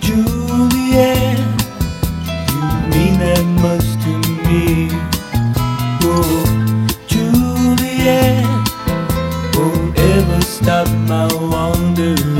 Juliet, you mean that much to me. Oh, Juliet, won't ever stop my wandering.